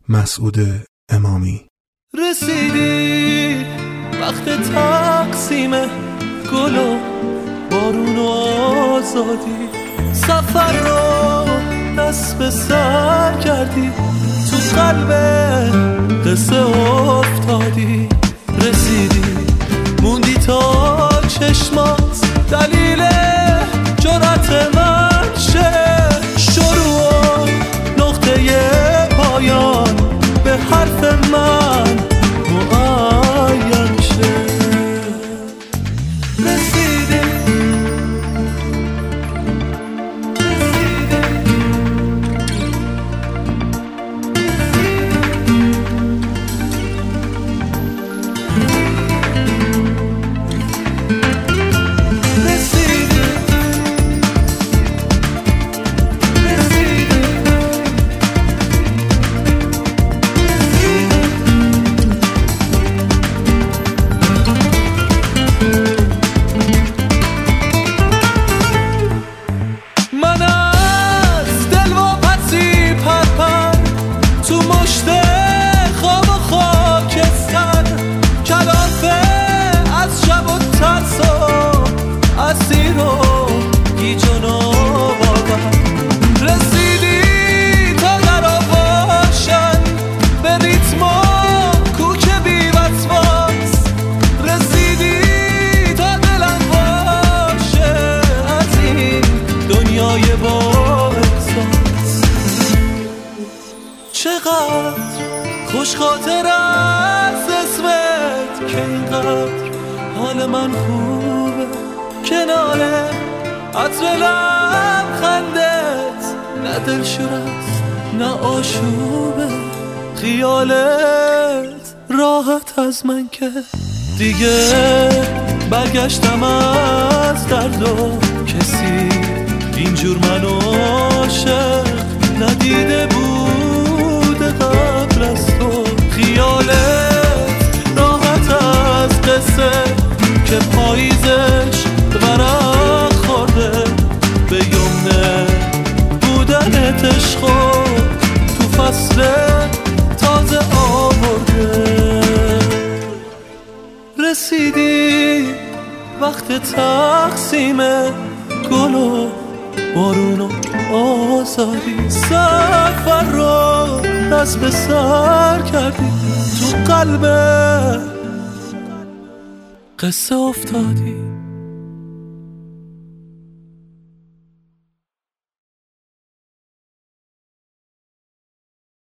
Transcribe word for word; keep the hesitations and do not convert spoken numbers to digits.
مسعود امامی. رسیدی وقت تقسیم گل و بارون و آزادی، سفر رو دست به سر کردی، تو قلب قصه افتادی. رسیدی موندی تا چشمات دلیل جرأت من شه، شروع نقطه پایان به حرف من معین شه. رسیدی چقدر خوش خاطر از اسمت که اینقدر حال من خوبه، کنار عطر لبخندت نه دلشور است نه آشوبه، خیالت راحت از من که دیگه برگشتم از درد و کسی اینجور منو عاشق ندیده بود قبل از تو. خیالت راحت از قصه که پاییزش ورق خورده، به یمنه بودنت عشقو تو فصل تازه آورده. رسیدی وقت تقسیم گل و بارون و آزادی، سفر رو دست به سر کردی، تو قلب قصه افتادی.